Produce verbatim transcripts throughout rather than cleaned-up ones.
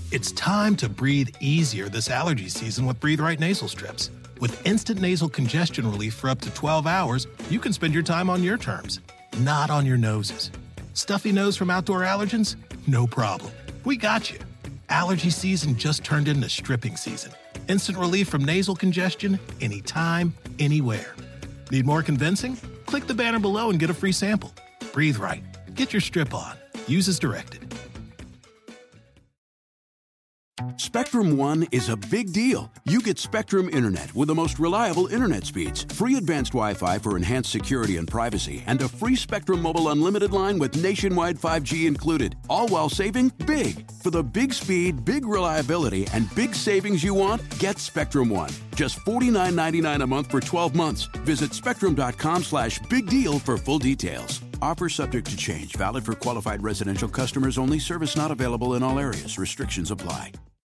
It's time to breathe easier this allergy season with Breathe Right nasal strips. With instant nasal congestion relief for up to twelve hours, you can spend your time on your terms, not on your noses. Stuffy nose from outdoor allergens? No problem. We got you. Allergy season just turned into stripping season. Instant relief from nasal congestion anytime, anywhere. Need more convincing? Click the banner below and get a free sample. Breathe Right. Get your strip on. Use as directed. Spectrum One is a big deal. You get Spectrum Internet with the most reliable internet speeds, free advanced Wi-Fi for enhanced security and privacy, and a free Spectrum Mobile Unlimited line with nationwide five G included, all while saving big. For the big speed, big reliability, and big savings you want, get Spectrum One. Just forty-nine ninety-nine a month for twelve months. Visit spectrum.com slash big deal for full details. Offer subject to change. Valid for qualified residential customers only. Service not available in all areas. Restrictions apply.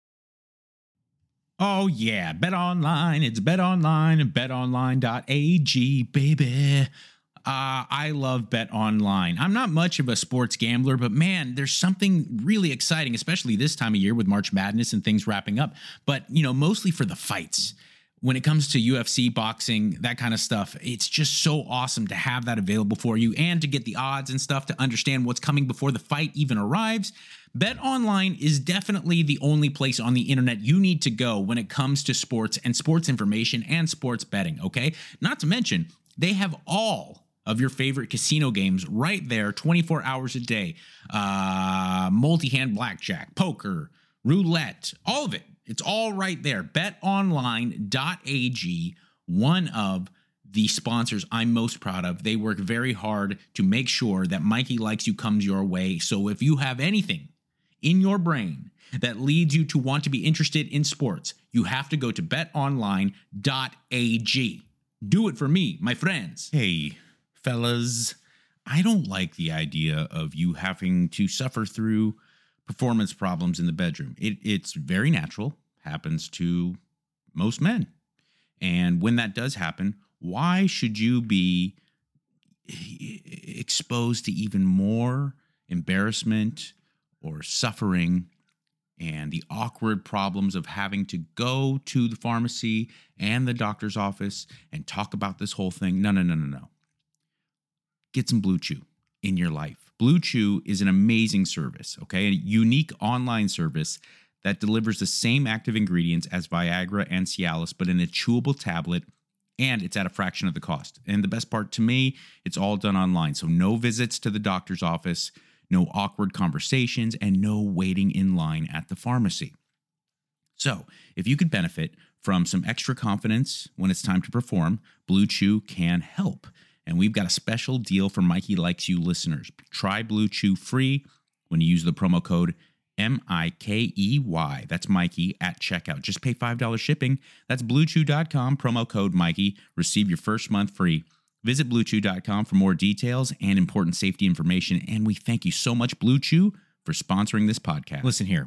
Oh, yeah. Bet Online. It's Bet Online and bet online dot a g, baby. Uh, I love Bet Online. I'm not much of a sports gambler, but man, there's something really exciting, especially this time of year with March Madness and things wrapping up. But, you know, mostly for the fights. When it comes to U F C, boxing, that kind of stuff, it's just so awesome to have that available for you and to get the odds and stuff to understand what's coming before the fight even arrives. BetOnline is definitely the only place on the internet you need to go when it comes to sports and sports information and sports betting, okay? Not to mention, they have all of your favorite casino games right there twenty-four hours a day. Uh, multi-hand blackjack, poker, roulette, all of it. It's all right there. bet online dot a g, one of the sponsors I'm most proud of. They work very hard to make sure that Mikey Likes You comes your way. So if you have anything in your brain that leads you to want to be interested in sports, you have to go to bet online dot a g. Do it for me, my friends. Hey, fellas, I don't like the idea of you having to suffer through performance problems in the bedroom. It, it's very natural, happens to most men. And when that does happen, why should you be exposed to even more embarrassment or suffering and the awkward problems of having to go to the pharmacy and the doctor's office and talk about this whole thing? No, no, no, no, no. Get some Blue Chew in your life. Blue Chew is an amazing service, okay? A unique online service that delivers the same active ingredients as Viagra and Cialis, but in a chewable tablet, and it's at a fraction of the cost. And the best part to me, it's all done online. So no visits to the doctor's office, no awkward conversations, and no waiting in line at the pharmacy. So if you could benefit from some extra confidence when it's time to perform, Blue Chew can help. And we've got a special deal for Mikey Likes You listeners. Try Blue Chew free when you use the promo code M I K E Y. That's Mikey at checkout. Just pay five dollars shipping. That's blue chew dot com, promo code Mikey. Receive your first month free. Visit blue chew dot com for more details and important safety information. And we thank you so much, Blue Chew, for sponsoring this podcast. Listen here.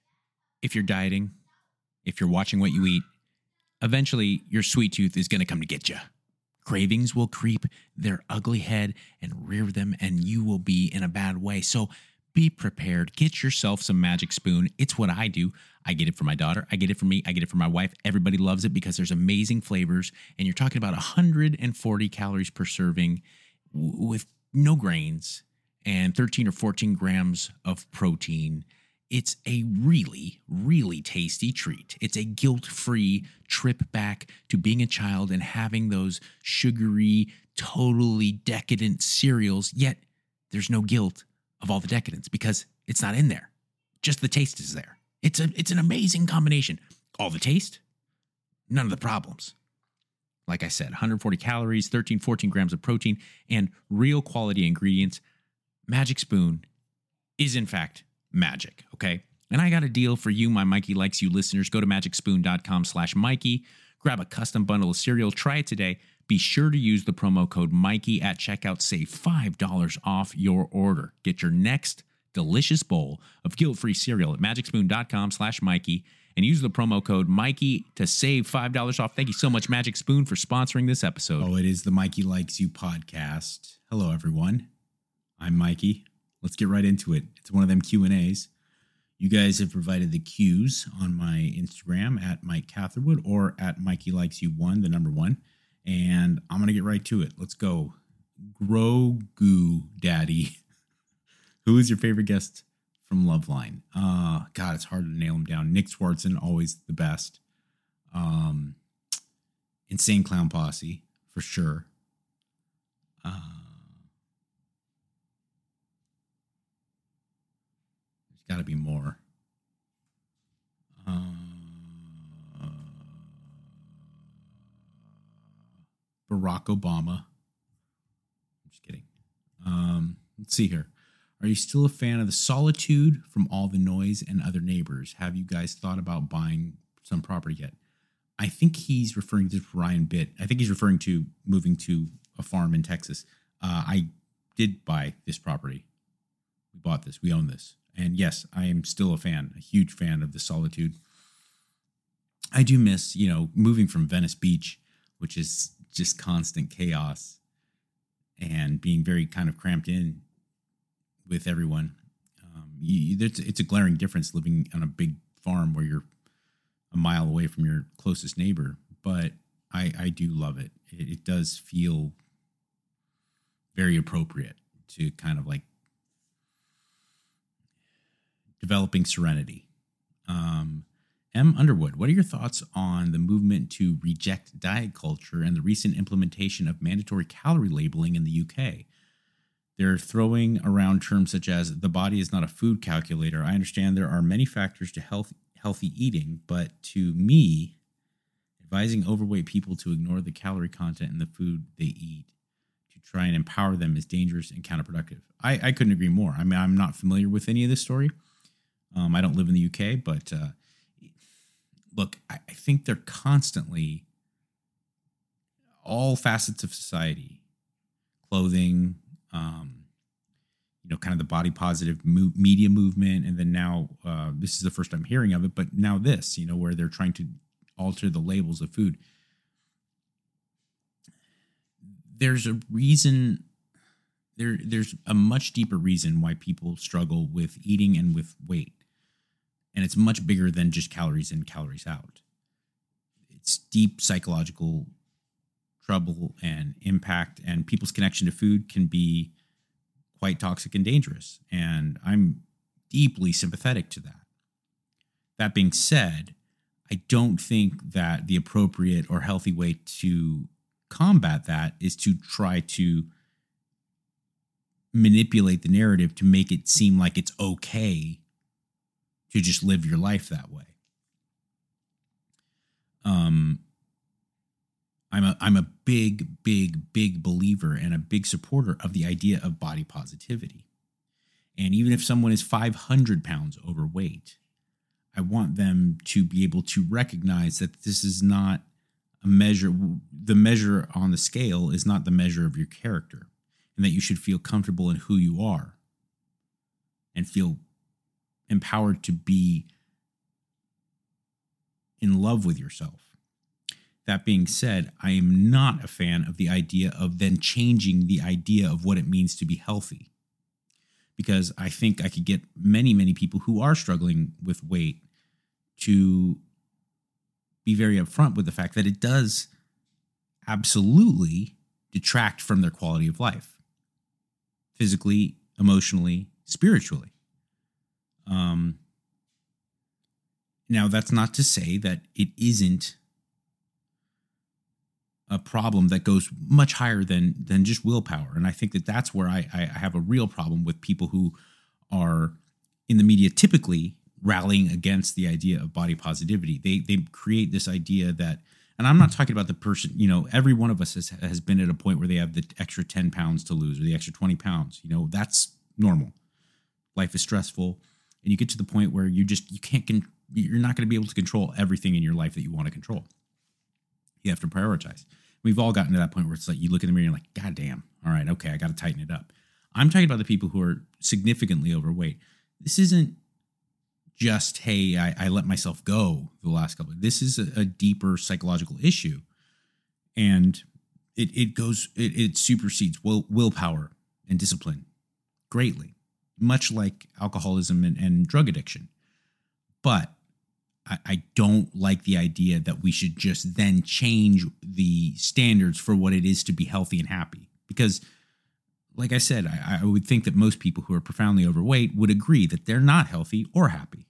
If you're dieting, if you're watching what you eat, eventually your sweet tooth is going to come to get you. Cravings will creep their ugly head and rear them, and you will be in a bad way. So be prepared. Get yourself some Magic Spoon. It's what I do. I get it for my daughter. I get it for me. I get it for my wife. Everybody loves it because there's amazing flavors, and you're talking about one hundred forty calories per serving w- with no grains and thirteen or fourteen grams of protein. It's a really, really tasty treat. It's a guilt-free trip back to being a child and having those sugary, totally decadent cereals, yet there's no guilt of all the decadence because it's not in there. Just the taste is there. It's a it's an amazing combination. All the taste, none of the problems. Like I said, one hundred forty calories, thirteen, fourteen grams of protein, and real quality ingredients. Magic Spoon is, in fact, magic, okay? And I got a deal for you, my Mikey Likes You listeners. Go to magic spoon dot com slash Mikey. Grab a custom bundle of cereal. Try it today. Be sure to use the promo code Mikey at checkout. Save five dollars off your order. Get your next delicious bowl of guilt-free cereal at magic spoon dot com slash Mikey and use the promo code Mikey to save five dollars off. Thank you so much, Magic Spoon, for sponsoring this episode. Oh, it is the Mikey Likes You podcast. Hello, everyone. I'm Mikey. Let's get right into it. It's one of them Q and A's. You guys have provided the cues on my Instagram at Mike Catherwood or at Mikey Likes You One, the number one. And I'm going to get right to it. Let's go. Grogu Daddy. Who is your favorite guest from Loveline? Uh, God, it's hard to nail him down. Nick Swartzen, always the best. Um, Insane Clown Posse, for sure. Uh, there's got to be more. Uh, Barack Obama. I'm just kidding. Um, let's see here. Are you still a fan of the solitude from all the noise and other neighbors? Have you guys thought about buying some property yet? I think he's referring to Ryan Bitt. I think he's referring to moving to a farm in Texas. Uh, I did buy this property. We bought this. We own this. And yes, I am still a fan, a huge fan of the solitude. I do miss, you know, moving from Venice Beach, which is just constant chaos, and being very kind of cramped in with everyone. Um, you, it's, it's a glaring difference living on a big farm where you're a mile away from your closest neighbor. But I, I do love it. it. It does feel very appropriate to kind of like developing serenity. Um, M. Underwood, what are your thoughts on the movement to reject diet culture and the recent implementation of mandatory calorie labeling in the U K? They're throwing around terms such as the body is not a food calculator. I understand there are many factors to health, healthy eating, but to me, advising overweight people to ignore the calorie content in the food they eat to try and empower them is dangerous and counterproductive. I, I couldn't agree more. I mean, I'm not familiar with any of this story. Um, I don't live in the U K, but uh, look, I, I think they're constantly, all facets of society, clothing, um, you know, kind of the body positive mo- media movement. And then now, uh, this is the first I'm hearing of it, but now this, you know, where they're trying to alter the labels of food. There's a reason, there, there's a much deeper reason why people struggle with eating and with weight. And it's much bigger than just calories in, calories out. It's deep psychological trouble and impact, and people's connection to food can be quite toxic and dangerous. And I'm deeply sympathetic to that. That being said, I don't think that the appropriate or healthy way to combat that is to try to manipulate the narrative to make it seem like it's okay to just live your life that way. Um, I'm a I'm a big, big, big believer and a big supporter of the idea of body positivity. And even if someone is five hundred pounds overweight, I want them to be able to recognize that this is not a measure. The measure on the scale is not the measure of your character, and that you should feel comfortable in who you are and feel empowered to be in love with yourself. That being said, I am not a fan of the idea of then changing the idea of what it means to be healthy, because I think I could get many, many people who are struggling with weight to be very upfront with the fact that it does absolutely detract from their quality of life, physically, emotionally, spiritually. Um, now, that's not to say that it isn't a problem that goes much higher than than just willpower. And I think that that's where I, I have a real problem with people who are in the media typically rallying against the idea of body positivity. They they create this idea that, and I'm not talking about the person, you know, every one of us has, has been at a point where they have the extra ten pounds to lose or the extra twenty pounds. You know, that's normal. Life is stressful. And you get to the point where you just, you can't, con- you're not going to be able to control everything in your life that you want to control. You have to prioritize. We've all gotten to that point where it's like, you look in the mirror and you're like, God damn. All right. Okay. I got to tighten it up. I'm talking about the people who are significantly overweight. This isn't just, hey, I, I let myself go the last couple of, this is a, a deeper psychological issue. And it, it goes, it, it supersedes will, willpower and discipline greatly, much like alcoholism and, and drug addiction. But I, I don't like the idea that we should just then change the standards for what it is to be healthy and happy. Because, like I said, I, I would think that most people who are profoundly overweight would agree that they're not healthy or happy.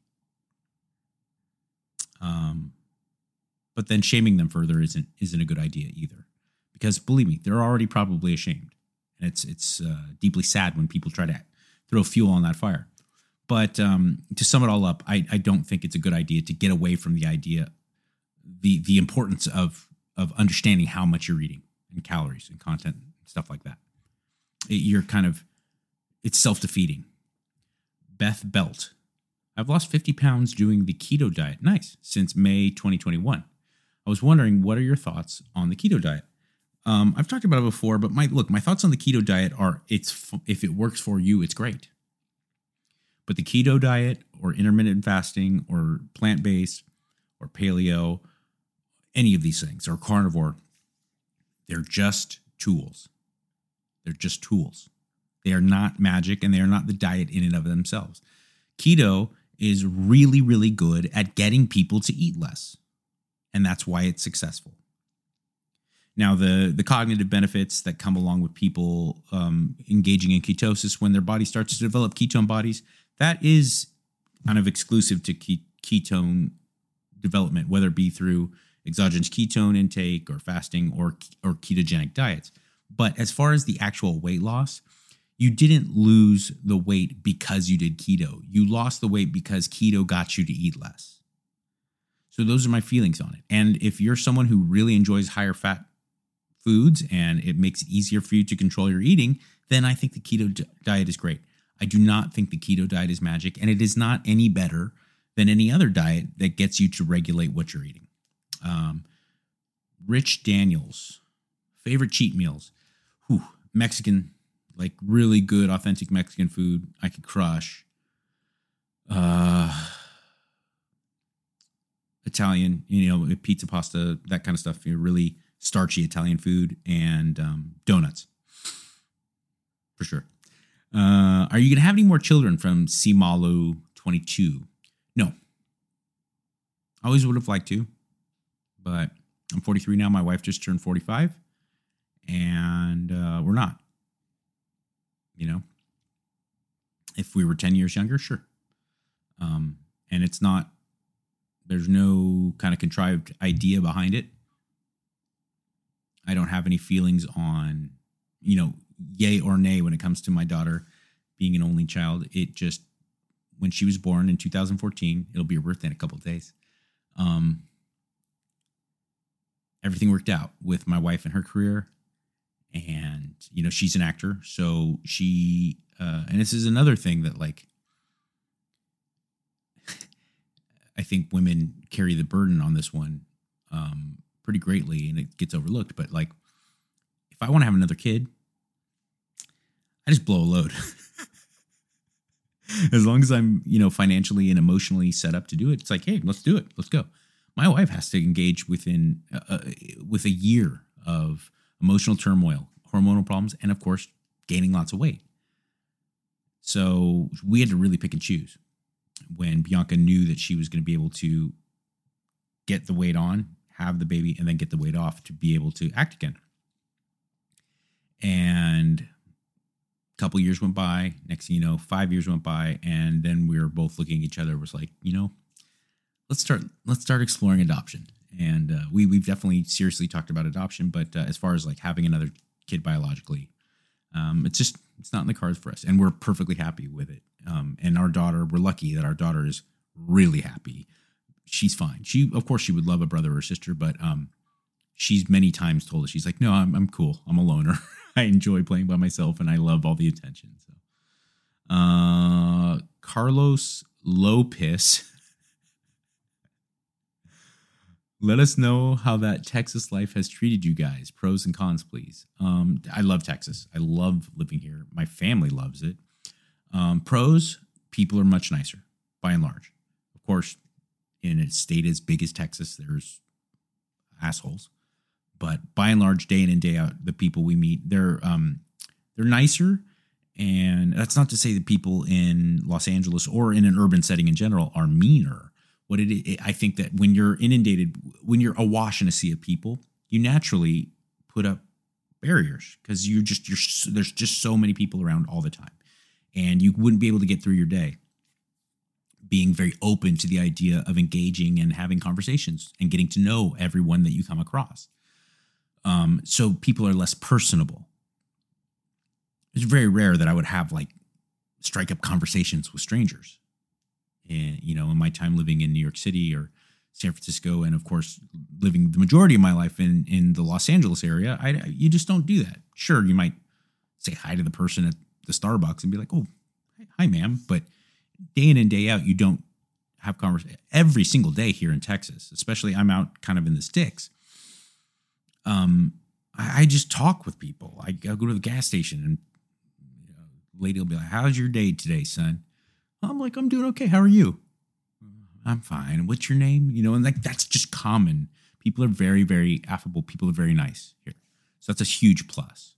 Um, but then shaming them further isn't isn't a good idea either. Because believe me, they're already probably ashamed. And it's it's uh, deeply sad when people try to throw fuel on that fire. But um, to sum it all up, I, I don't think it's a good idea to get away from the idea, the the importance of of understanding how much you're eating and calories and content and stuff like that. It, you're kind of, it's self-defeating. Beth Belt. I've lost fifty pounds doing the keto diet. Nice. Since May twenty twenty-one. I was wondering, what are your thoughts on the keto diet? Um, I've talked about it before, but my look, my thoughts on the keto diet are, it's if it works for you, it's great. But the keto diet or intermittent fasting or plant-based or paleo, any of these things, or carnivore, they're just tools. They're just tools. They are not magic, and they are not the diet in and of themselves. Keto is really, really good at getting people to eat less, and that's why it's successful. Now, the, the cognitive benefits that come along with people um, engaging in ketosis when their body starts to develop ketone bodies, that is kind of exclusive to ke- ketone development, whether it be through exogenous ketone intake or fasting or, or ketogenic diets. But as far as the actual weight loss, you didn't lose the weight because you did keto. You lost the weight because keto got you to eat less. So those are my feelings on it. And if you're someone who really enjoys higher fat foods and it makes it easier for you to control your eating, then I think the keto d- diet is great. I do not think the keto diet is magic, and it is not any better than any other diet that gets you to regulate what you're eating. Um, Rich Daniels, favorite cheat meals. Whew, Mexican, like really good, authentic Mexican food I could crush. Uh, Italian, you know, pizza, pasta, that kind of stuff. You know, really starchy Italian food, and um, donuts, for sure. Uh, are you going to have any more children from C Malu twenty-two? No. I always would have liked to, but I'm forty-three now. My wife just turned forty-five, and uh, we're not. You know, if we were ten years younger, sure. Um, and it's not, there's no kind of contrived idea behind it. I don't have any feelings on, you know, yay or nay when it comes to my daughter being an only child. It just, when she was born in two thousand fourteen, it'll be her birthday in a couple of days. Um, everything worked out with my wife and her career. And, you know, she's an actor. So she, uh, and this is another thing that, like, I think women carry the burden on this one um, pretty greatly, and it gets overlooked. But, like, if I want to have another kid, I just blow a load. As long as I'm, you know, financially and emotionally set up to do it, it's like, hey, let's do it. Let's go. My wife has to engage within uh, with a year of emotional turmoil, hormonal problems, and of course, gaining lots of weight. So we had to really pick and choose when Bianca knew that she was going to be able to get the weight on, have the baby, and then get the weight off to be able to act again. And a couple years went by. Next thing you know, five years went by, and then we were both looking at each other. It was like, you know, let's start. Let's start exploring adoption. And uh, we we've definitely seriously talked about adoption. But uh, as far as like having another kid biologically, um, it's just it's not in the cards for us, and we're perfectly happy with it. Um, and our daughter, we're lucky that our daughter is really happy. She's fine. She, of course, she would love a brother or sister, but um, she's many times told us, she's like, no, I'm I'm cool. I'm a loner. I enjoy playing by myself, and I love all the attention. So, uh, Carlos Lopez. Let us know how that Texas life has treated you guys. Pros and cons, please. Um, I love Texas. I love living here. My family loves it. Um, pros, people are much nicer, by and large. Of course, in a state as big as Texas, there's assholes. But by and large, day in and day out, the people we meet, they're um, they're nicer. And that's not to say that people in Los Angeles or in an urban setting in general are meaner. what it, it I think that when you're inundated, when you're awash in a sea of people, you naturally put up barriers because you're just you're there's just so many people around all the time, and you wouldn't be able to get through your day being very open to the idea of engaging and having conversations and getting to know everyone that you come across. Um, so people are less personable. It's very rare that I would have like strike up conversations with strangers. And, you know, in my time living in New York City or San Francisco, and of course, living the majority of my life in, in the Los Angeles area, I, you just don't do that. Sure, you might say hi to the person at the Starbucks and be like, oh, hi, ma'am. But day in and day out, you don't have conversation every single day here in Texas, especially I'm out kind of in the sticks. Um, I, I just talk with people. I, I'll go to the gas station and you know, lady will be like, how's your day today, son? I'm like, I'm doing okay. How are you? I'm fine. What's your name? You know, and like, that's just common. People are very, very affable. People are very nice here. So that's a huge plus.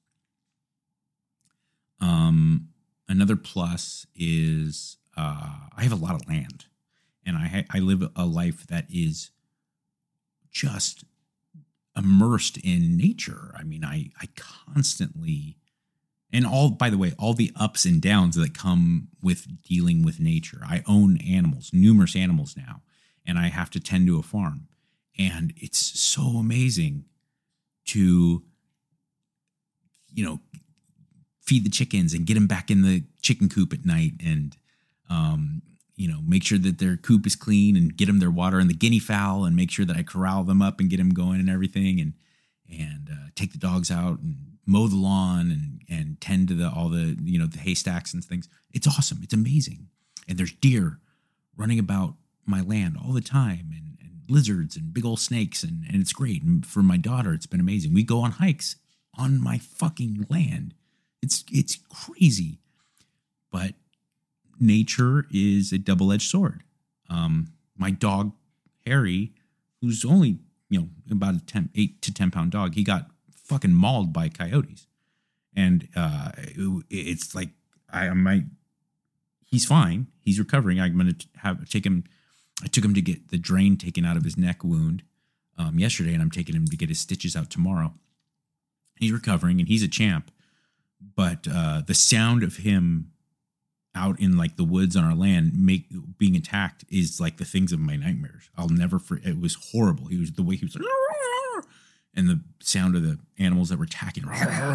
Um, another plus is, uh, I have a lot of land and I, ha- I live a life that is just immersed in nature. I mean, I, I constantly, and all, by the way, all the ups and downs that come with dealing with nature. I own animals, numerous animals now, and I have to tend to a farm. And it's so amazing to, you know, feed the chickens and get them back in the chicken coop at night and, um, you know, make sure that their coop is clean and get them their water, and the guinea fowl, and make sure that I corral them up and get them going and everything. And, and uh, take the dogs out and mow the lawn and, and tend to the, all the, you know, the haystacks and things. It's awesome. It's amazing. And there's deer running about my land all the time, and, and lizards and big old snakes. And, and it's great. And for my daughter, it's been amazing. We go on hikes on my fucking land. It's, it's crazy, but nature is a double-edged sword. Um, my dog, Harry, who's only, you know, about a ten, eight to ten pound dog, he got fucking mauled by coyotes. And uh, it, it's like, I might, he's fine. He's recovering. I'm going to have, take him, I took him to get the drain taken out of his neck wound um, yesterday, and I'm taking him to get his stitches out tomorrow. He's recovering and he's a champ. But uh, the sound of him out in like the woods on our land, make being attacked is like the things of my nightmares. I'll never forget. It was horrible. He was the way he was like, and the sound of the animals that were attacking.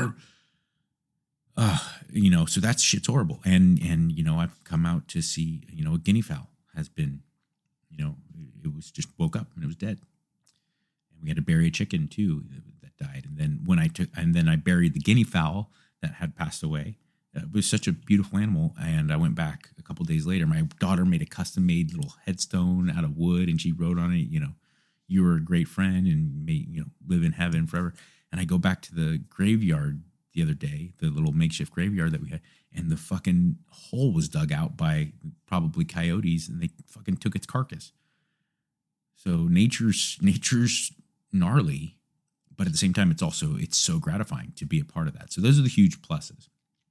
Uh, you know, so that's shit's horrible. And, and, you know, I've come out to see, you know, a guinea fowl has been, you know, it was just woke up and it was dead. And we had to bury a chicken too that died. And then when I took, and then I buried the guinea fowl that had passed away. It was such a beautiful animal. And I went back a couple days later. My daughter made a custom made little headstone out of wood, and she wrote on it, you know, you were a great friend and may, you know, live in heaven forever. And I go back to the graveyard the other day, the little makeshift graveyard that we had, and the fucking hole was dug out by probably coyotes, and they fucking took its carcass. So nature's nature's gnarly, but at the same time, it's also, it's so gratifying to be a part of that. So those are the huge pluses.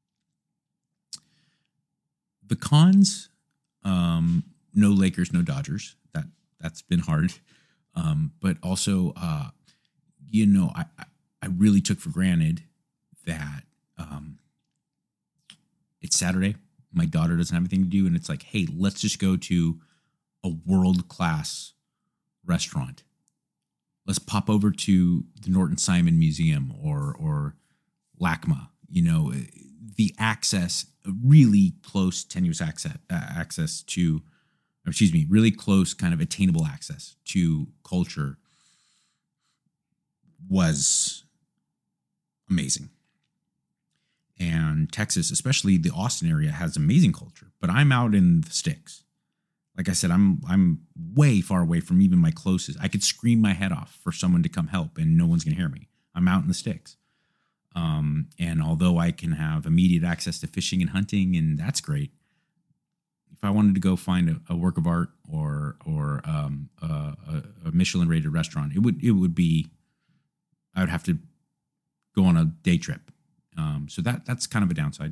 The cons, um, no Lakers, no Dodgers. That, that's been hard. Um, but also, uh, you know, I, I really took for granted that um, it's Saturday. My daughter doesn't have anything to do. And it's like, hey, let's just go to a world-class restaurant. Let's pop over to the Norton Simon Museum or or LACMA. You know, the access, really close, tenuous access, uh, access to, or excuse me, really close kind of attainable access to culture was amazing. And Texas, especially the Austin area, has amazing culture. But I'm out in the sticks. Like I said, I'm I'm way far away from even my closest. I could scream my head off for someone to come help, and no one's going to hear me. I'm out in the sticks. Um, and although I can have immediate access to fishing and hunting, and that's great, if I wanted to go find a, a work of art or or um, a, a, a Michelin-rated restaurant, it would it would be, I would have to go on a day trip. Um, so that that's kind of a downside.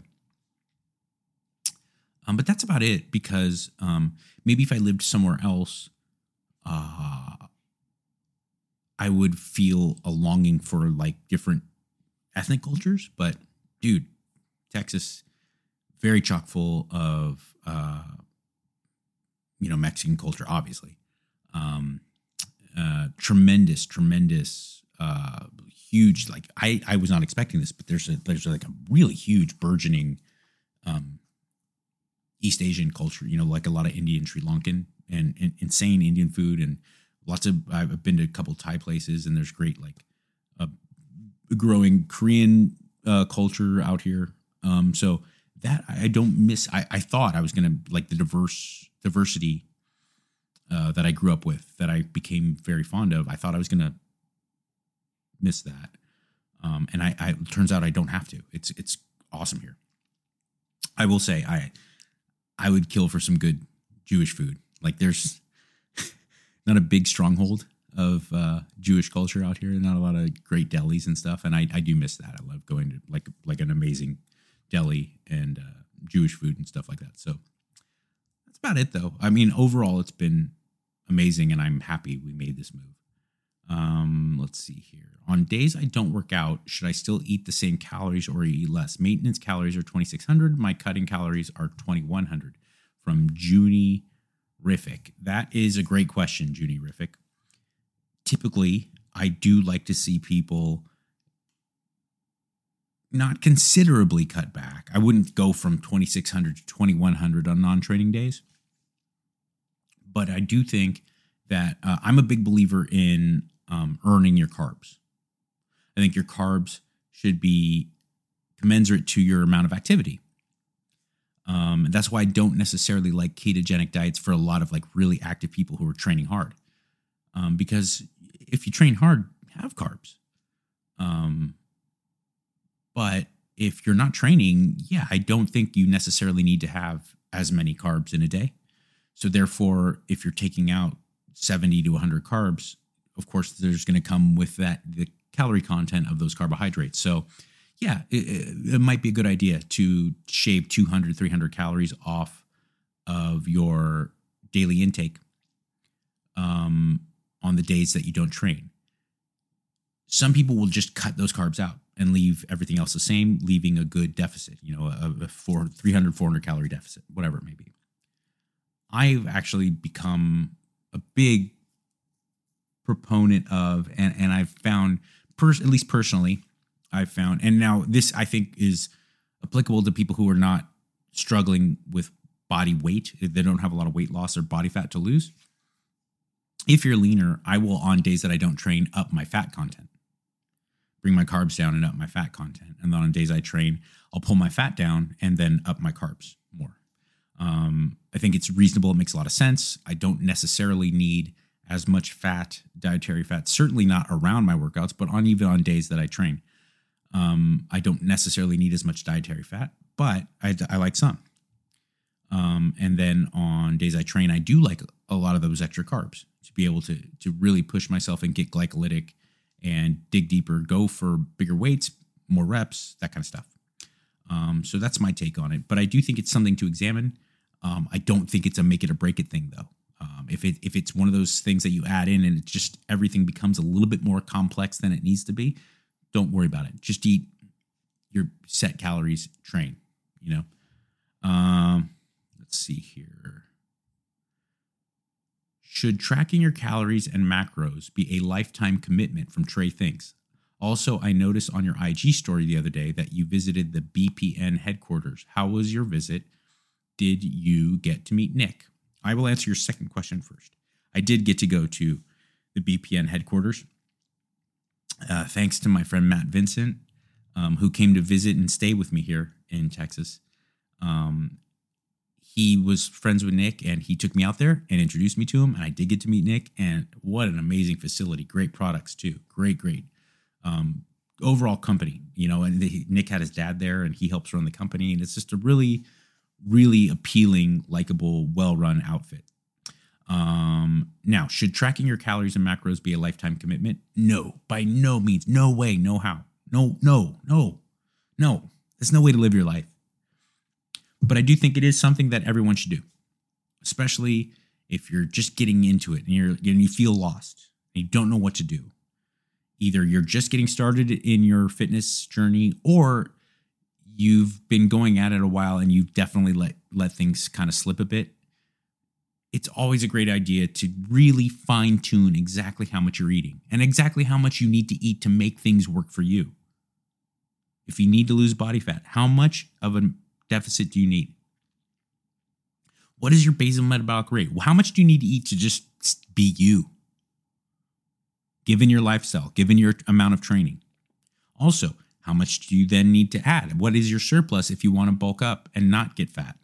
Um, but that's about it, because um, maybe if I lived somewhere else uh, I would feel a longing for like different ethnic cultures. But dude, Texas, very chock full of, uh, you know, Mexican culture, obviously. Um, uh, tremendous, tremendous, uh, huge, like I, I was not expecting this, but there's a, there's like a really huge burgeoning, um, East Asian culture, you know, like a lot of Indian, Sri Lankan and, and insane Indian food and lots of, I've been to a couple Thai places and there's great, like a growing Korean, uh, culture out here. Um, so that I don't miss, I, I thought I was going to like the diverse diversity, uh, that I grew up with, that I became very fond of. I thought I was going to miss that. Um, and I, I, it turns out I don't have to. It's, it's awesome here. I will say I, I would kill for some good Jewish food. Like there's not a big stronghold of uh, Jewish culture out here. Not a lot of great delis and stuff. And I, I do miss that. I love going to like, like an amazing deli and uh, Jewish food and stuff like that. So that's about it though. I mean, overall it's been amazing and I'm happy we made this move. Um, let's see here. On days I don't work out, should I still eat the same calories or eat less? Maintenance calories are twenty-six hundred. My cutting calories are twenty-one hundred. From Junie Riffic. That is a great question, Junie Riffic. Typically, I do like to see people not considerably cut back. I wouldn't go from twenty-six hundred to twenty-one hundred on non-training days. But I do think that uh, I'm a big believer in um, earning your carbs. I think your carbs should be commensurate to your amount of activity. Um, and that's why I don't necessarily like ketogenic diets for a lot of like really active people who are training hard. Um, because if you train hard, have carbs. Um, but if you're not training, yeah, I don't think you necessarily need to have as many carbs in a day. So therefore, if you're taking out seventy to one hundred carbs, of course, there's going to come with that the calorie content of those carbohydrates. So yeah, it, it might be a good idea to shave two hundred, three hundred calories off of your daily intake um, on the days that you don't train. Some people will just cut those carbs out and leave everything else the same, leaving a good deficit, you know, a, a four, three hundred, four hundred calorie deficit, whatever it may be. I've actually become a big proponent of, and, and I've found, pers- at least personally, I've found, and now this I think is applicable to people who are not struggling with body weight. They don't have a lot of weight loss or body fat to lose. If you're leaner, I will, on days that I don't train, up my fat content. Bring my carbs down and up my fat content. And then on days I train, I'll pull my fat down and then up my carbs more. Um, I think it's reasonable. It makes a lot of sense. I don't necessarily need as much fat, dietary fat, certainly not around my workouts, but on even on days that I train. Um, I don't necessarily need as much dietary fat, but I, I like some. Um, and then on days I train, I do like a lot of those extra carbs to be able to to really push myself and get glycolytic and dig deeper, go for bigger weights, more reps, that kind of stuff. Um, so that's my take on it. But I do think it's something to examine. Um, I don't think it's a make it or break it thing, though. Um, if it if it's one of those things that you add in and it just everything becomes a little bit more complex than it needs to be, don't worry about it. Just eat your set calories, train, you know. Um, let's see here. Should tracking your calories and macros be a lifetime commitment, from Trey Thinks? Also, I noticed on your I G story the other day that you visited the B P N headquarters. How was your visit? Did you get to meet Nick? I will answer your second question first. I did get to go to the B P N headquarters. Uh, thanks to my friend Matt Vincent, um, who came to visit and stay with me here in Texas. Um, he was friends with Nick, and he took me out there and introduced me to him, and I did get to meet Nick, and what an amazing facility. Great products, too. Great, great. Um, overall company, you know, and the, Nick had his dad there, and he helps run the company, and it's just a really, really appealing, likable, well-run outfit. Um, now, should tracking your calories and macros be a lifetime commitment? No, by no means. No way, no how. No, no, no, no. There's no way to live your life. But I do think it is something that everyone should do, especially if you're just getting into it and you're and you feel lost and you don't know what to do, either you're just getting started in your fitness journey or you've been going at it a while and you've definitely let let things kind of slip a bit, it's always a great idea to really fine tune exactly how much you're eating and exactly how much you need to eat to make things work for you. If you need to lose body fat, how much of a deficit do you need? What is your basal metabolic rate? How much do you need to eat to just be you? Given your lifestyle, given your amount of training. Also, how much do you then need to add? What is your surplus if you want to bulk up and not get fat?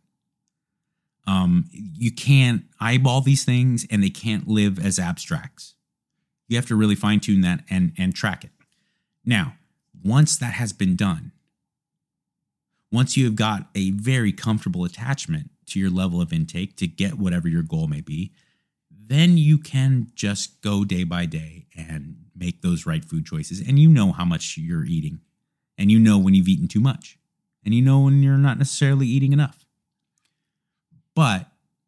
Um, you can't eyeball these things and they can't live as abstracts. You have to really fine tune that and, and track it. Now, once that has been done, once you have got a very comfortable attachment to your level of intake to get whatever your goal may be, then you can just go day by day and make those right food choices. And you know how much you're eating. And you know when you've eaten too much. And you know when you're not necessarily eating enough. But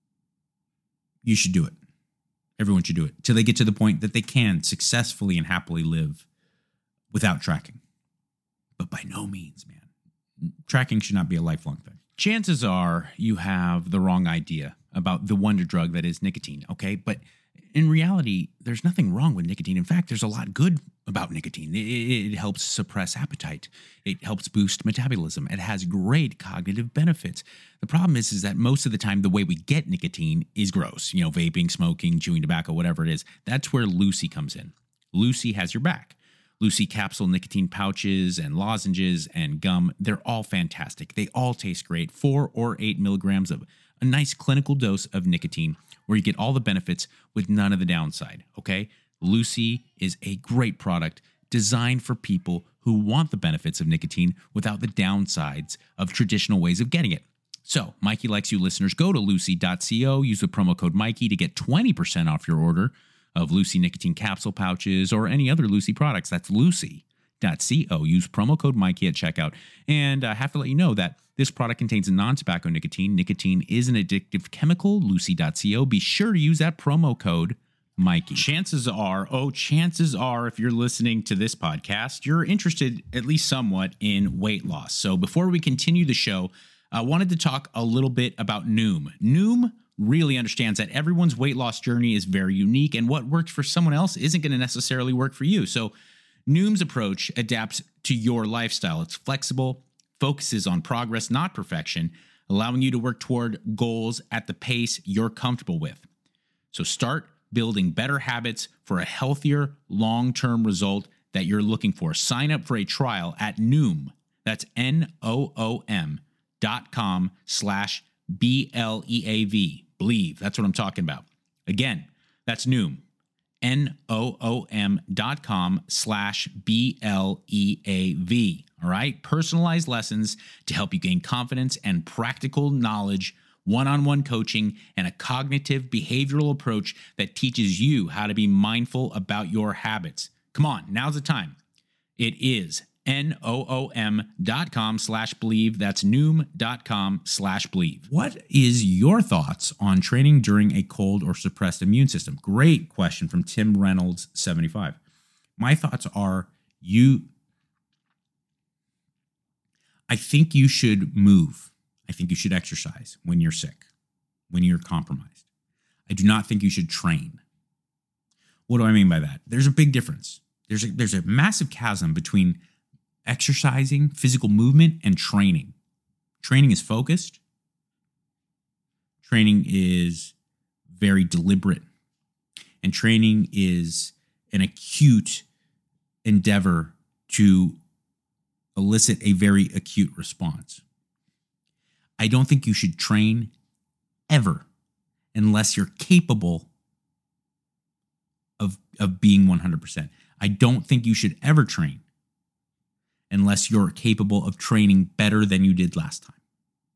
you should do it. Everyone should do it till they get to the point that they can successfully and happily live without tracking. But by no means, man. Tracking should not be a lifelong thing. Chances are you have the wrong idea about the wonder drug that is nicotine, okay? But in reality, there's nothing wrong with nicotine. In fact, there's a lot good about nicotine. It, it helps suppress appetite. It helps boost metabolism. It has great cognitive benefits. The problem is, is that most of the time, the way we get nicotine is gross. You know, vaping, smoking, chewing tobacco, whatever it is. That's where Lucy comes in. Lucy has your back. Lucy capsule nicotine pouches and lozenges and gum, they're all fantastic. They all taste great. Four or eight milligrams of a nice clinical dose of nicotine where you get all the benefits with none of the downside, okay? Lucy is a great product designed for people who want the benefits of nicotine without the downsides of traditional ways of getting it. So, Mikey Likes You listeners, go to lucy dot co, use the promo code Mikey to get twenty percent off your order of Lucy nicotine capsule pouches or any other Lucy products. That's lucy dot co. Use promo code Mikey at checkout. And I have to let you know that this product contains non-tobacco nicotine. Nicotine is an addictive chemical. lucy dot co. Be sure to use that promo code Mikey. Chances are, oh, chances are, if you're listening to this podcast, you're interested at least somewhat in weight loss. So before we continue the show, I wanted to talk a little bit about Noom. Noom really understands that everyone's weight loss journey is very unique, and what works for someone else isn't going to necessarily work for you. So Noom's approach adapts to your lifestyle. It's flexible, focuses on progress, not perfection, allowing you to work toward goals at the pace you're comfortable with. So start building better habits for a healthier, long-term result that you're looking for. Sign up for a trial at Noom. That's N O O M dot com slash B L E A V. Believe. That's what I'm talking about. Again, that's Noom. N O O M dot com slash B L E A V. All right? Personalized lessons to help you gain confidence and practical knowledge, one-on-one coaching, and a cognitive behavioral approach that teaches you how to be mindful about your habits. Come on, now's the time. It is N O O M dot com slash believe. That's Noom dot com slash believe. What is your thoughts on training during a cold or suppressed immune system? Great question from Tim Reynolds, seventy-five. My thoughts are you, I think you should move. I think you should exercise when you're sick, when you're compromised. I do not think you should train. What do I mean by that? There's a big difference. There's a, there's a massive chasm between exercising, physical movement, and training. Training is focused. Training is very deliberate. And training is an acute endeavor to elicit a very acute response. I don't think you should train ever unless you're capable of, of being one hundred percent. I don't think you should ever train unless you're capable of training better than you did last time.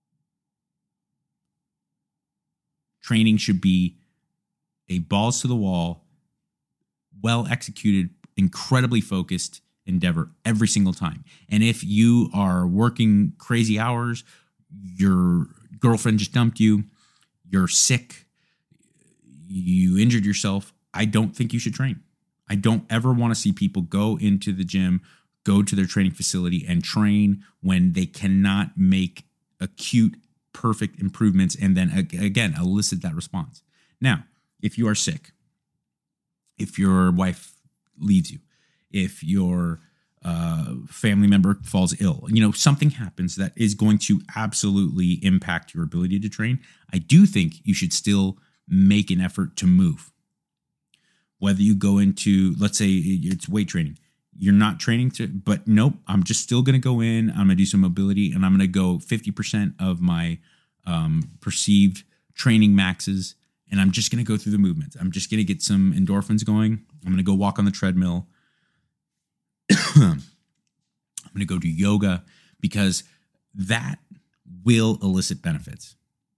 Training should be a balls to the wall, well executed, incredibly focused endeavor every single time. And if you are working crazy hours, your girlfriend just dumped you, you're sick, you injured yourself, I don't think you should train. I don't ever want to see people go into the gym, go to their training facility and train when they cannot make acute, perfect improvements and then again elicit that response. Now, if you are sick, if your wife leaves you, if your uh, family member falls ill, you know, something happens that is going to absolutely impact your ability to train, I do think you should still make an effort to move. Whether you go into, let's say it's weight training, you're not training to, but nope, I'm just still going to go in, I'm going to do some mobility, and I'm going to go fifty percent of my um, perceived training maxes, and I'm just going to go through the movements. I'm just going to get some endorphins going. I'm going to go walk on the treadmill. I'm going to go do yoga, because that will elicit benefits.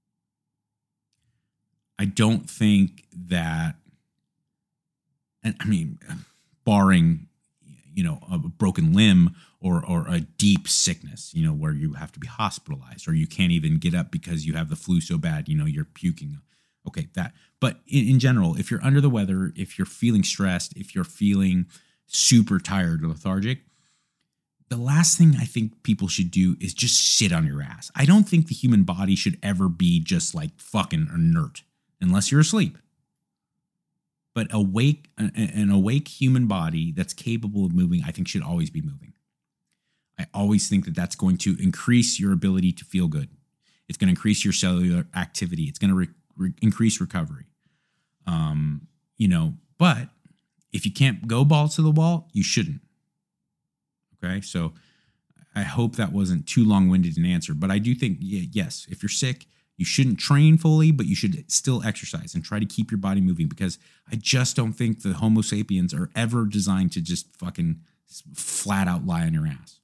I don't think that, and I mean, barring, you know, a broken limb or or a deep sickness, you know, where you have to be hospitalized or you can't even get up because you have the flu so bad, you know, you're puking. Okay, that. But in, in general, if you're under the weather, if you're feeling stressed, if you're feeling super tired or lethargic, the last thing I think people should do is just sit on your ass. I don't think the human body should ever be just like fucking inert unless you're asleep. But awake, an awake human body that's capable of moving, I think should always be moving. I always think that that's going to increase your ability to feel good. It's going to increase your cellular activity. It's going to re- re- increase recovery. Um, you know, but if you can't go balls to the wall, you shouldn't. Okay, so I hope that wasn't too long-winded an answer, but I do think, yes, if you're sick, you shouldn't train fully, but you should still exercise and try to keep your body moving, because I just don't think the Homo sapiens are ever designed to just fucking flat out lie on your ass.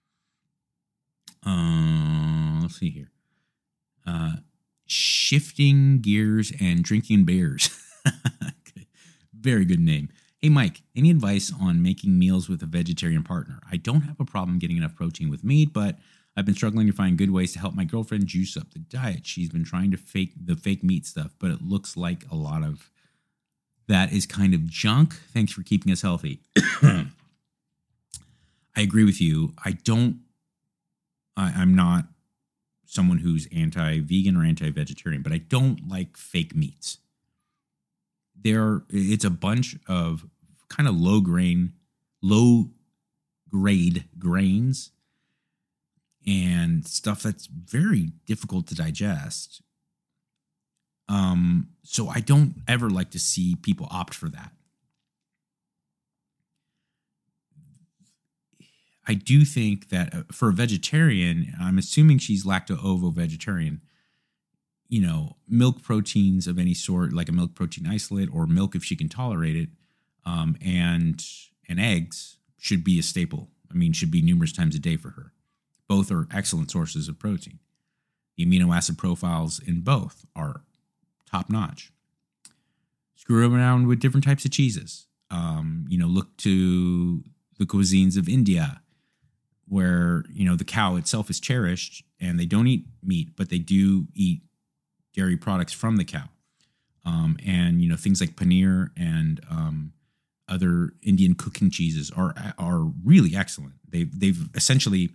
Uh, let's see here. Uh, shifting gears and drinking beers. Very good name. Hey, Mike, any advice on making meals with a vegetarian partner? I don't have a problem getting enough protein with meat, but I've been struggling to find good ways to help my girlfriend juice up the diet. She's been trying to fake the fake meat stuff, but it looks like a lot of that is kind of junk. Thanks for keeping us healthy. I agree with you. I don't, I, I'm not someone who's anti-vegan or anti-vegetarian, but I don't like fake meats. There, it's a bunch of kind of low grain, low grade grains and stuff that's very difficult to digest. Um, so I don't ever like to see people opt for that. I do think that for a vegetarian, I'm assuming she's lacto-ovo vegetarian, you know, milk proteins of any sort, like a milk protein isolate or milk if she can tolerate it, um, and and eggs should be a staple. I mean, should be numerous times a day for her. Both are excellent sources of protein. The amino acid profiles in both are top notch. Screw around with different types of cheeses. Um, you know, look to the cuisines of India, where, you know, the cow itself is cherished and they don't eat meat, but they do eat dairy products from the cow. Um, and, you know, things like paneer and um, other Indian cooking cheeses are are really excellent. They've, they've essentially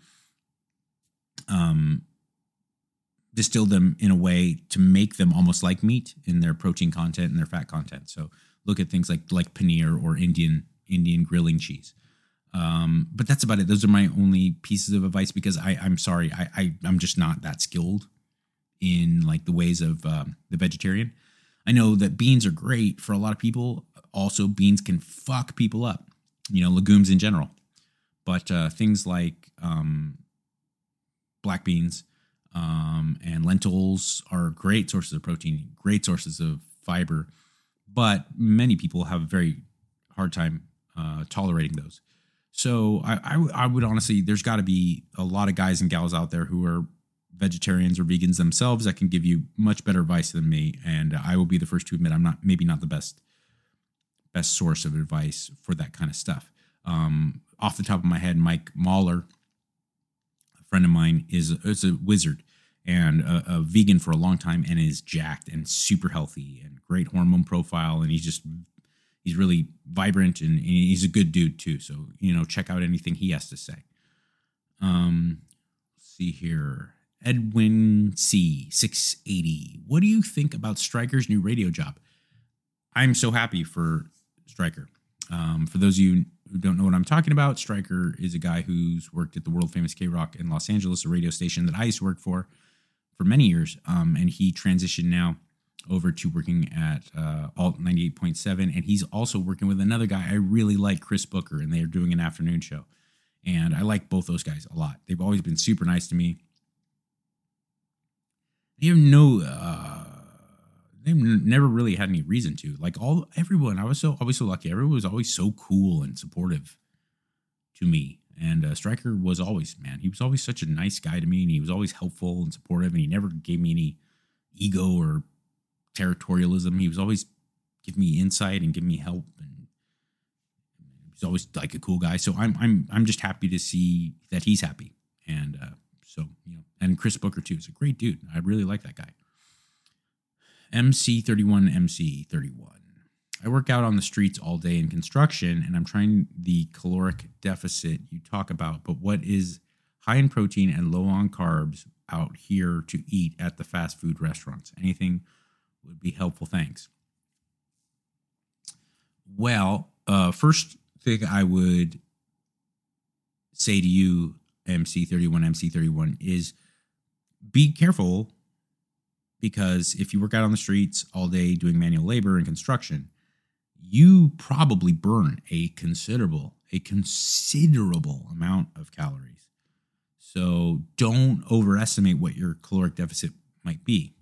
um, distilled them in a way to make them almost like meat in their protein content and their fat content. So look at things like like paneer or Indian Indian grilling cheese. Um, but that's about it. Those are my only pieces of advice, because I, I'm sorry, I, I I'm just not that skilled in like the ways of um, the vegetarian. I know that beans are great for a lot of people. Also, beans can fuck people up, you know, legumes in general. But uh, things like um, black beans um, and lentils are great sources of protein, great sources of fiber. But many people have a very hard time uh, tolerating those. So I, I, I would honestly, there's got to be a lot of guys and gals out there who are vegetarians or vegans themselves that can give you much better advice than me. And I will be the first to admit I'm not, maybe not the best, best source of advice for that kind of stuff. Um, off the top of my head, Mike Mahler, a friend of mine, is, is a wizard. and a, a vegan for a long time, and is jacked and super healthy and great hormone profile. And he's just, he's really vibrant, and, and he's a good dude too. So, you know, check out anything he has to say. Um, let's see here. Edwin C six eighty. What do you think about Stryker's new radio job? I'm so happy for Stryker. Um, for those of you who don't know what I'm talking about, Stryker is a guy who's worked at the world famous K-Rock in Los Angeles, a radio station that I used to work for for many years. Um, and he transitioned now over to working at uh, Alt ninety-eight point seven. And he's also working with another guy I really like, Chris Booker, and they're doing an afternoon show. And I like both those guys a lot. They've always been super nice to me. They have no, uh, they've never really had any reason to. Like all everyone, I was so always so lucky. Everyone was always so cool and supportive to me. And uh, Stryker was always, man, he was always such a nice guy to me, and he was always helpful and supportive, and he never gave me any ego or territorialism. He was always giving me insight and giving me help, and he's always like a cool guy. So I'm I'm I'm just happy to see that he's happy. And uh, so, you know, and Chris Booker too is a great dude. I really like that guy. M C thirty-one M C thirty-one. I work out on the streets all day in construction, and I'm trying the caloric deficit you talk about, but what is high in protein and low on carbs out here to eat at the fast food restaurants? Anything would be helpful. Thanks. Well, uh, first thing I would say to you, M C thirty-one, M C thirty-one, is be careful, because if you work out on the streets all day doing manual labor and construction, you probably burn a considerable, a considerable amount of calories. So don't overestimate what your caloric deficit might be.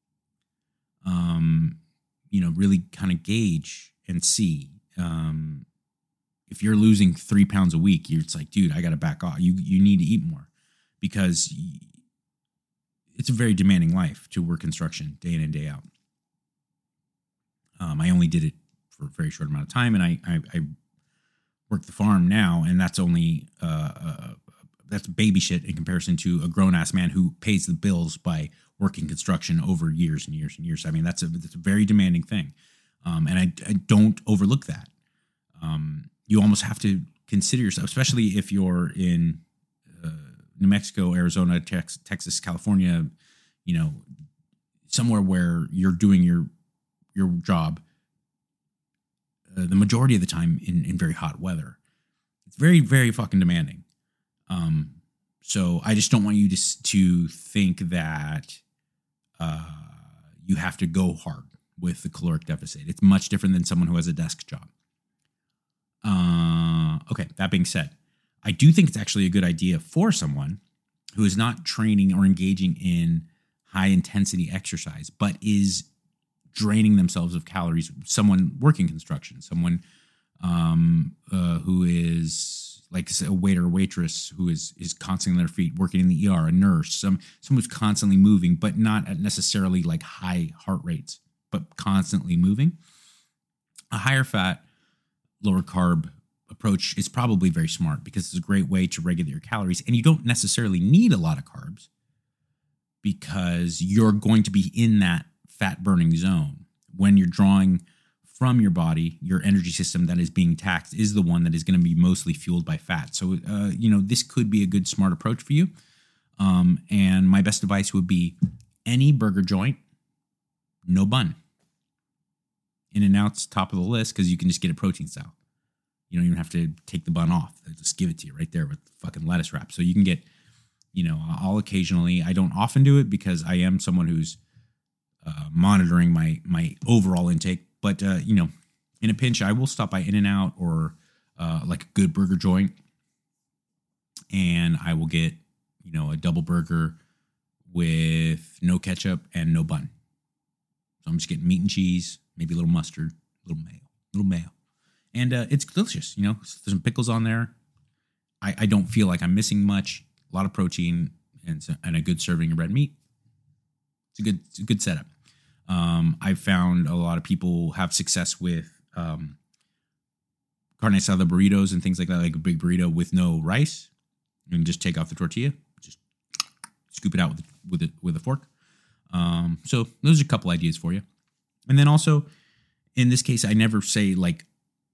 Um, you know, really kind of gauge and see. Um, if you're losing three pounds a week, you're it's like, dude, I got to back off. You you need to eat more, because it's a very demanding life to work construction day in and day out. Um, I only did it for a very short amount of time, and I I, I work the farm now, and that's only uh, uh, that's baby shit in comparison to a grown ass man who pays the bills by working construction over years and years and years. I mean, that's a that's a very demanding thing, um, and I, I don't overlook that. Um, you almost have to consider yourself, especially if you're in uh, New Mexico, Arizona, Tex- Texas, California, you know, somewhere where you're doing your your job uh, the majority of the time in, in very hot weather. It's very, very fucking demanding. Um, so I just don't want you to to think that uh, you have to go hard with the caloric deficit. It's much different than someone who has a desk job. Uh, okay, that being said, I do think it's actually a good idea for someone who is not training or engaging in high intensity exercise, but is draining themselves of calories. Someone working construction, someone um, uh, who is like a waiter or waitress who is is constantly on their feet, working in the E R, a nurse, some someone who's constantly moving, but not at necessarily like high heart rates, but constantly moving. A higher fat, lower carb approach is probably very smart, because it's a great way to regulate your calories, and you don't necessarily need a lot of carbs because you're going to be in that fat burning zone. When you're drawing from your body, your energy system that is being taxed is the one that is going to be mostly fueled by fat. So, uh, you know, this could be a good, smart approach for you. Um, and my best advice would be any burger joint, no bun. In-N-Out's top of the list because you can just get it protein style. You don't even have to take the bun off. They'll just give it to you right there with fucking lettuce wrap. So you can get, you know, I'll occasionally, I don't often do it because I am someone who's uh, monitoring my my overall intake. But, uh, you know, in a pinch, I will stop by In-N-Out or uh, like a good burger joint, and I will get, you know, a double burger with no ketchup and no bun. So I'm just getting meat and cheese, maybe a little mustard, a little mayo, a little mayo. And uh, it's delicious, you know. There's some pickles on there. I, I don't feel like I'm missing much. A lot of protein and, and a good serving of red meat. It's a good, it's a good setup. Um, I've found a lot of people have success with um, carne asada burritos and things like that, like a big burrito with no rice. You can just take off the tortilla, just scoop it out with with a, with a fork. Um, so those are a couple ideas for you. And then also, in this case, I never say like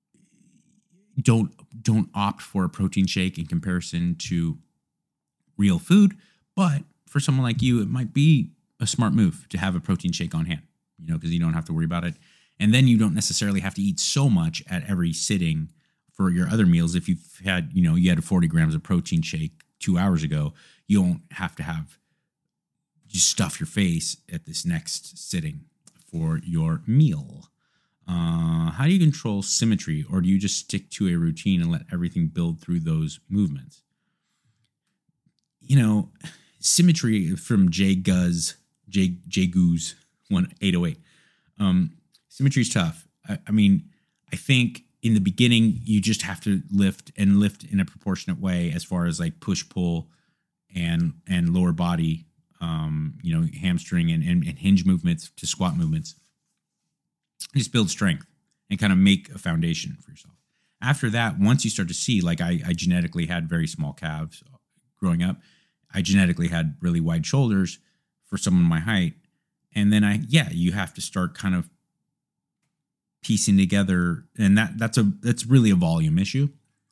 don't don't opt for a protein shake in comparison to real food, but for someone like you, it might be a smart move to have a protein shake on hand, you know, because you don't have to worry about it. And then you don't necessarily have to eat so much at every sitting for your other meals. If you've had, you know, you had forty grams of protein shake two hours ago, you don't have to have just stuff your face at this next sitting for your meal. Uh, how do you control symmetry, or do you just stick to a routine and let everything build through those movements? You know, symmetry from Jay Guz, Jay, Jay Goose, one eight oh eight. Um, symmetry is tough. I, I mean, I think in the beginning, you just have to lift and lift in a proportionate way as far as like push, pull, and and lower body, um, you know, hamstring and, and, and hinge movements to squat movements. Just build strength and kind of make a foundation for yourself. After that, once you start to see, like I, I genetically had very small calves growing up. I genetically had really wide shoulders for someone my height. And then I, yeah, you have to start kind of piecing together, and that that's a that's really a volume issue.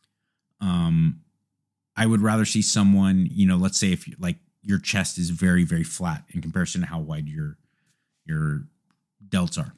Um, I would rather see someone, you know, let's say if you, like your chest is very very flat in comparison to how wide your your delts are.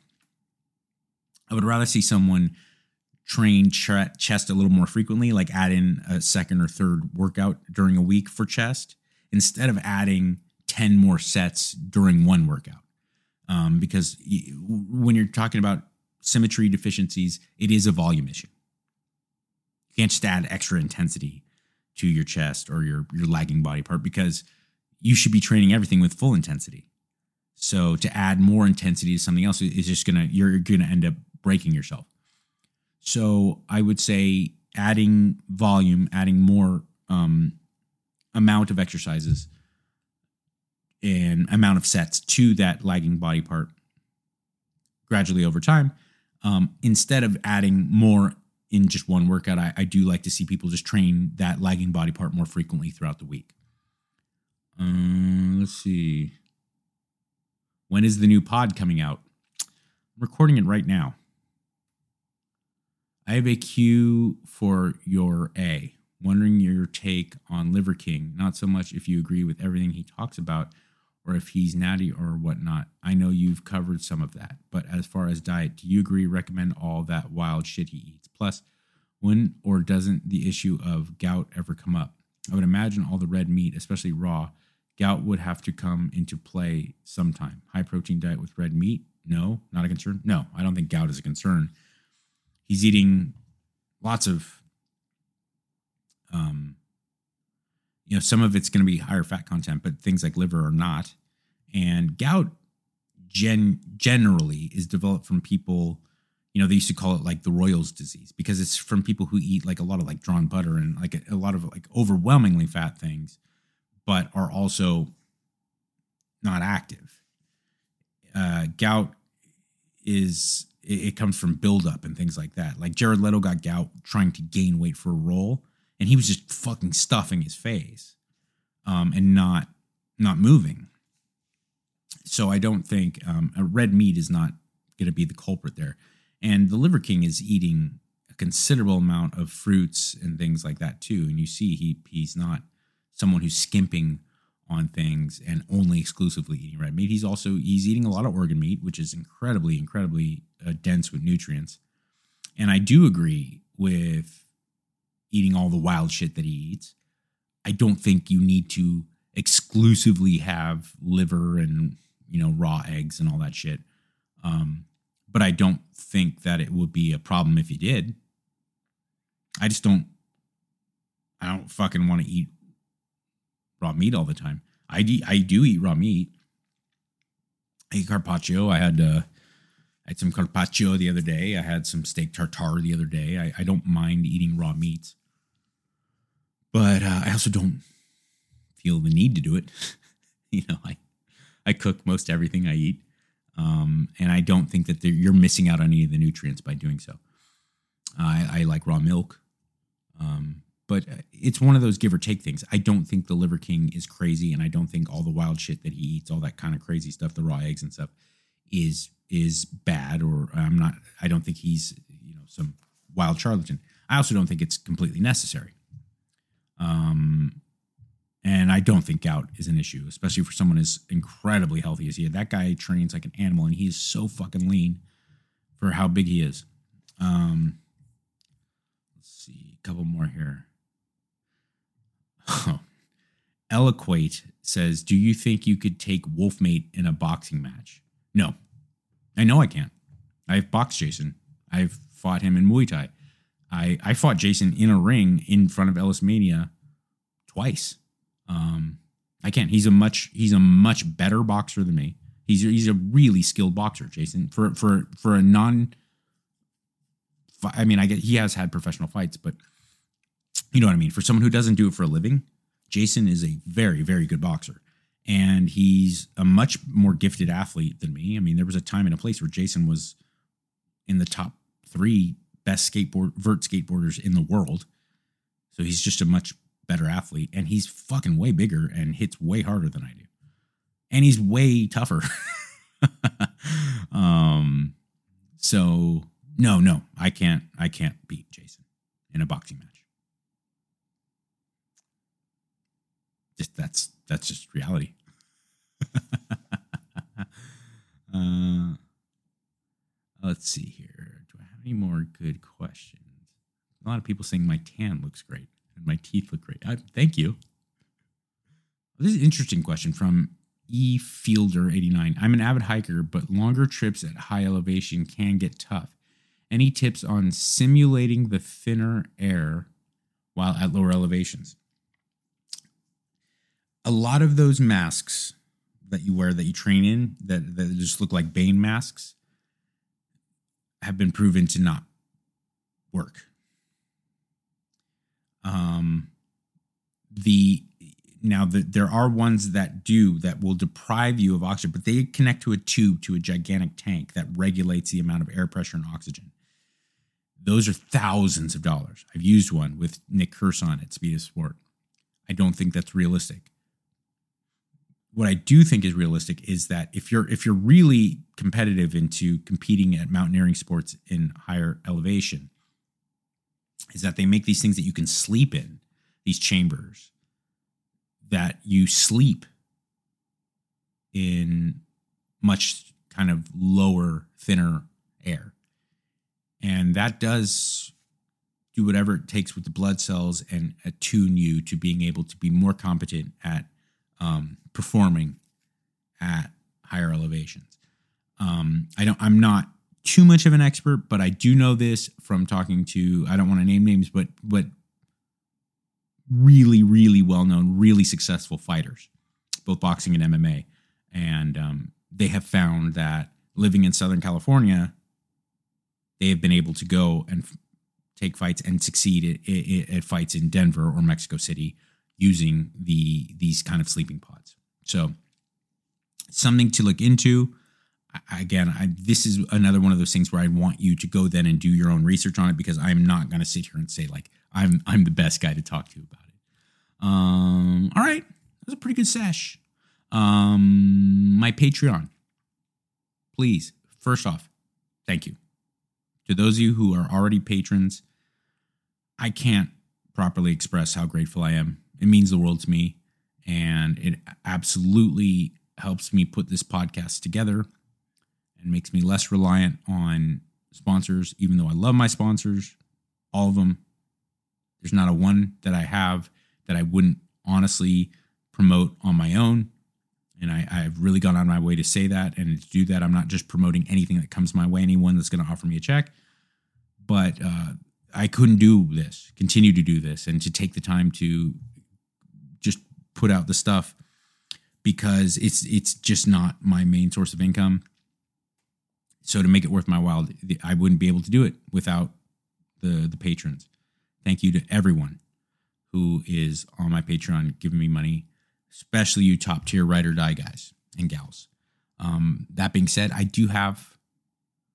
I would rather see someone train ch- chest a little more frequently, like add in a second or third workout during a week for chest instead of adding ten more sets during one workout. Um, because y- when you're talking about symmetry deficiencies, it is a volume issue. You can't just add extra intensity to your chest or your, your lagging body part, because you should be training everything with full intensity. So to add more intensity to something else is just gonna, you're gonna end up breaking yourself. So I would say adding volume, adding more um, amount of exercises and amount of sets to that lagging body part gradually over time. Um, instead of adding more in just one workout, I, I do like to see people just train that lagging body part more frequently throughout the week. Um, let's see. When is the new pod coming out? I'm recording it right now. I have a Q for your A. Wondering your take on Liver King. Not so much if you agree with everything he talks about or if he's natty or whatnot. I know you've covered some of that. But as far as diet, do you agree, recommend all that wild shit he eats? Plus, when or doesn't the issue of gout ever come up? I would imagine all the red meat, especially raw, gout would have to come into play sometime. High protein diet with red meat? No, not a concern. No, I don't think gout is a concern. He's eating lots of, um, you know, some of it's going to be higher fat content, but things like liver are not. And gout gen- generally is developed from people, you know, they used to call it like the Royals disease, because it's from people who eat like a lot of like drawn butter and like a, a lot of like overwhelmingly fat things, but are also not active. Uh, gout is, it, it comes from buildup and things like that. Like Jared Leto got gout trying to gain weight for a role, and he was just fucking stuffing his face um, and not not moving. So I don't think um, a red meat is not going to be the culprit there. And the Liver King is eating a considerable amount of fruits and things like that too. And you see he he's not someone who's skimping on things and only exclusively eating red meat. He's also, he's eating a lot of organ meat, which is incredibly, incredibly uh, dense with nutrients. And I do agree with eating all the wild shit that he eats. I don't think you need to exclusively have liver and, you know, raw eggs and all that shit. Um, but I don't think that it would be a problem if you did. I just don't, I don't fucking want to eat raw meat all the time. I do, I do eat raw meat. I eat carpaccio. I had, uh, I had some carpaccio the other day. I had some steak tartare the other day. I, I don't mind eating raw meats. But uh, I also don't feel the need to do it. you know, I I cook most everything I eat. Um, and I don't think that you're missing out on any of the nutrients by doing so. I, I like raw milk. Um, but it's one of those give or take things. I don't think the Liver King is crazy, and I don't think all the wild shit that he eats, all that kind of crazy stuff, the raw eggs and stuff, is is bad. Or I'm not. I don't think he's you know some wild charlatan. I also don't think it's completely necessary. Um, and I don't think gout is an issue, especially for someone as incredibly healthy as he is. That guy trains like an animal, and he is so fucking lean for how big he is. Um, let's see, a couple more here. Oh. Eloquate says, do you think you could take Wolfmate in a boxing match? No. I know I can't. I've boxed Jason. I've fought him in Muay Thai. I, I fought Jason in a ring in front of Ellis Mania twice. Um, I can't. He's a much he's a much better boxer than me. He's he's a really skilled boxer, Jason. For for for a non, I mean, I get he has had professional fights, but you know what I mean. For someone who doesn't do it for a living, Jason is a very very good boxer, and he's a much more gifted athlete than me. I mean, there was a time and a place where Jason was in the top three best skateboard vert skateboarders in the world. So he's just a much better athlete, and he's fucking way bigger and hits way harder than I do. And he's way tougher. um, so no, no, I can't, I can't beat Jason in a boxing match. Just that's, that's just reality. uh, let's see here. Do I have any more good questions? A lot of people saying my tan looks great and my teeth look great. I, thank you. This is an interesting question from E Fielder eighty-nine. I'm an avid hiker, but longer trips at high elevation can get tough. Any tips on simulating the thinner air while at lower elevations? A lot of those masks that you wear, that you train in, that, that just look like Bane masks, have been proven to not work. Um, the now the, there are ones that do that will deprive you of oxygen, but they connect to a tube to a gigantic tank that regulates the amount of air pressure and oxygen. Those are thousands of dollars. I've used one with Nick Curson at Speed of Sport. I don't think that's realistic. What I do think is realistic is that if you're if you're really competitive into competing at mountaineering sports in higher elevation, is that they make these things that you can sleep in, these chambers, that you sleep in much kind of lower, thinner air. And that does do whatever it takes with the blood cells and attune you to being able to be more competent at um, performing at higher elevations. Um, I don't, I'm not too much of an expert, but I do know this from talking to, I don't want to name names, but, but really, really well-known, really successful fighters, both boxing and M M A. And um, they have found that living in Southern California, they have been able to go and f- take fights and succeed at, at, at fights in Denver or Mexico City using the these kind of sleeping pods. So something to look into. I, again, I, this is another one of those things where I want you to go then and do your own research on it, because I'm not going to sit here and say like I'm I'm the best guy to talk to about it. Um, all right, that was a pretty good sesh. Um, my Patreon, please. First off, thank you to those of you who are already patrons. I can't properly express how grateful I am. It means the world to me, and it absolutely helps me put this podcast together and makes me less reliant on sponsors, even though I love my sponsors, all of them. There's not a one that I have that I wouldn't honestly promote on my own. And I, I've really gone out of my way to say that and to do that. I'm not just promoting anything that comes my way, anyone that's going to offer me a check. But uh, I couldn't do this, continue to do this, and to take the time to just put out the stuff, because it's it's just not my main source of income. So to make it worth my while, I wouldn't be able to do it without the the patrons. Thank you to everyone who is on my Patreon giving me money, especially you top tier ride or die guys and gals. Um, that being said, I do have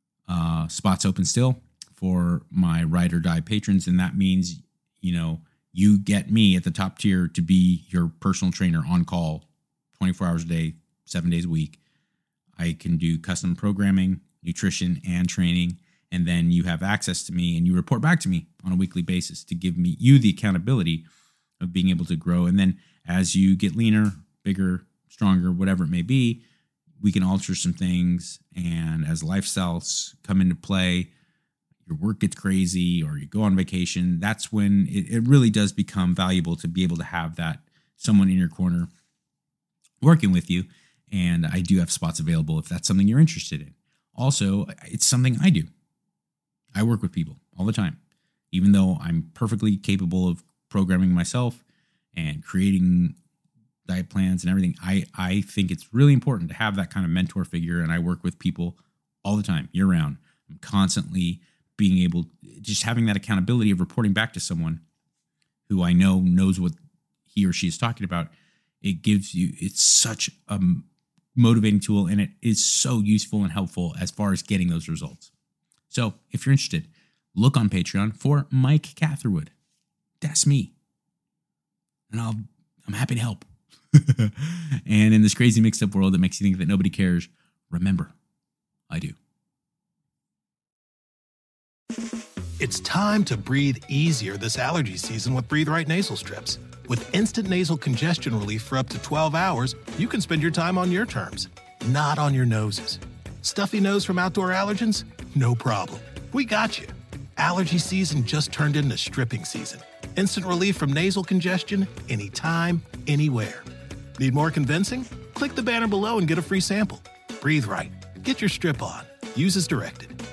uh, spots open still for my ride or die patrons, and that means, you know, you get me at the top tier to be your personal trainer on call twenty-four hours a day, seven days a week. I can do custom programming, nutrition, and training. And then you have access to me and you report back to me on a weekly basis to give me you the accountability of being able to grow. And then as you get leaner, bigger, stronger, whatever it may be, we can alter some things. And as lifestyles come into play, your work gets crazy or you go on vacation, that's when it, it really does become valuable to be able to have that someone in your corner working with you. And I do have spots available if that's something you're interested in. Also, it's something I do. I work with people all the time, even though I'm perfectly capable of programming myself and creating diet plans and everything. I, I think it's really important to have that kind of mentor figure. And I work with people all the time, year round. I'm constantly being able, just having that accountability of reporting back to someone who I know knows what he or she is talking about. It gives you, it's such a motivating tool, and it is so useful and helpful as far as getting those results. So if you're interested, look on Patreon for Mike Catherwood. That's me. And I'll, I'm happy to help. And in this crazy mixed up world that makes you think that nobody cares, remember, I do. It's time to breathe easier this allergy season with Breathe Right nasal strips. With instant nasal congestion relief for up to twelve hours, you can spend your time on your terms, not on your noses. Stuffy nose from outdoor allergens? No problem. We got you. Allergy season just turned into stripping season. Instant relief from nasal congestion anytime, anywhere. Need more convincing? Click the banner below and get a free sample. Breathe Right. Get your strip on. Use as directed.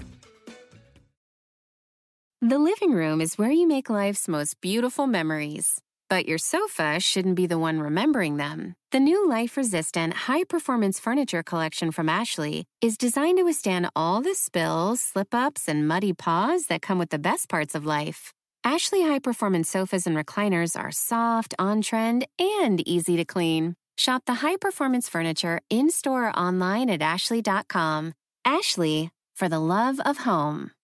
The living room is where you make life's most beautiful memories. But your sofa shouldn't be the one remembering them. The new life-resistant, high-performance furniture collection from Ashley is designed to withstand all the spills, slip-ups, and muddy paws that come with the best parts of life. Ashley high-performance sofas and recliners are soft, on-trend, and easy to clean. Shop the high-performance furniture in-store or online at ashley dot com. Ashley, for the love of home.